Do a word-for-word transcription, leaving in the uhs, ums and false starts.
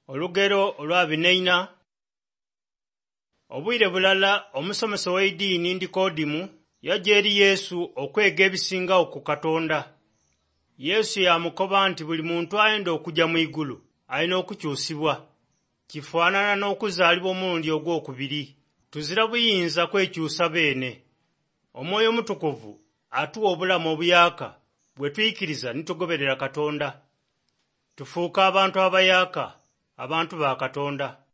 Olugero olwa binaina. Obwire bulala omusomesa w'eddiini Nikodimo yajja eri Yesu okwega ebisingawo ku Katonda. Yesu yamukoba nti buli muntu ayenda okujja mu igulu alina okukyusibwa. Kifaanana n'okuzaalibwa omulundi ogwokubiri. Tuzira buyinza kwekyusa beene. Omwoyo Omutukuvu atuwa obulamu obuyaaka bwe tuyikiriza ne tugoberera Katonda. Tufuuka abantu abayaaka, abantu ba Katonda.